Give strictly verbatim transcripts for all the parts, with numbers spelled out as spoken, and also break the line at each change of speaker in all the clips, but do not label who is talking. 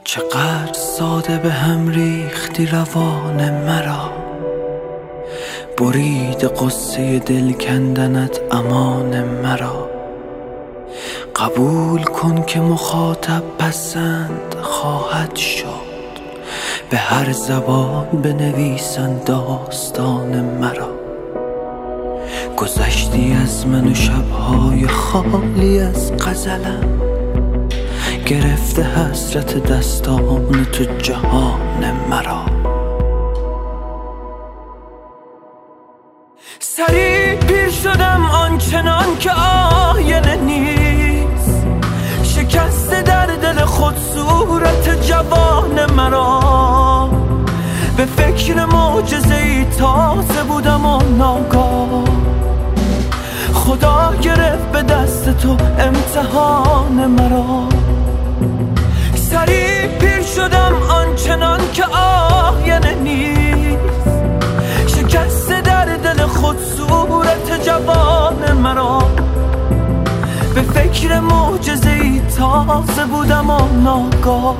چقدر ساده به هم ریختی روان مرا، برید قصه دل کندنت امان مرا. قبول کن که مخاطب پسند خواهد شد، به هر زبان بنویسن داستان مرا. گذشتی از من و شبهای خالی از غزلم، گرفته حسرت دستان تو جهان مرا. سریع پیر شدم آنچنان که آینه نیست، شکسته در دل خود صورت جوان مرا. به فکر معجزه‌ای تازه بودم و ناگاه خدا گرفت به دست تو امتحان مرا. سریع پیر شدم آنچنان که آینه نیست، شکسته در دل خود صورت جوان مرا. به فکر معجزه‌ای تازه بودم و ناگاه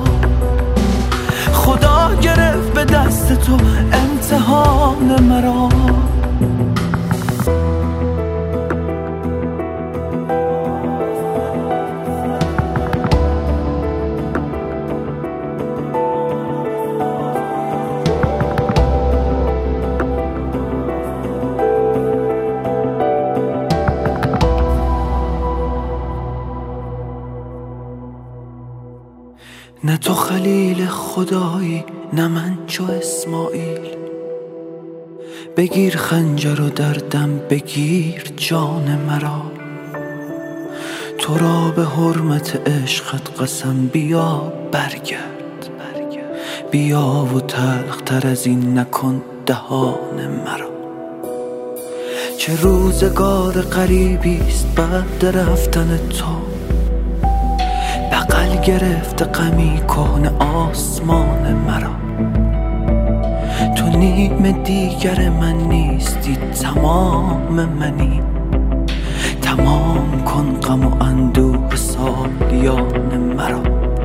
خدا گرفت به دست تو امتحان مرا. نه تو خلیل خدایی نه من چو اسماعیل، بگیر خنجر و در دم بگیر جان مرا. تو را به حرمت عشقت قسم بیا برگرد، بیا و تلختر از این نکن دهان مرا. چه روزگار غریبیست بعد رفتن تو، بغل گرفت غمی کهنه آسمان مرا. تو نیم دیگر من نیستی تمام منی، تمام کن غم و اندوه سالیان مرا.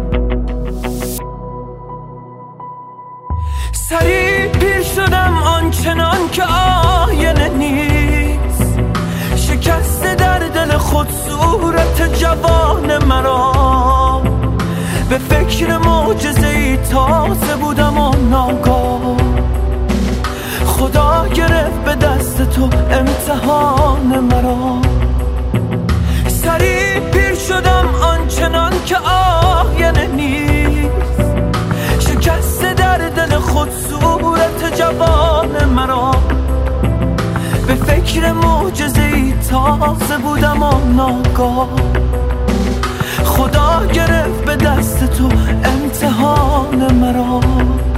سریع پیر شدم آنچنان که آینه نیست، شکسته در دل خود صورت جوان مرا. به فکر معجزه‌ای تازه بودم و ناگاه خدا گرفت به دست تو امتحان مرا. سریع پیر شدم آنچنان که آینه نیست، شکسته در دل خود صورت جوان مرا. به فکر معجزه‌ای تازه بودم و ناگاه خدا گرفت به دست تو امتحان مرا.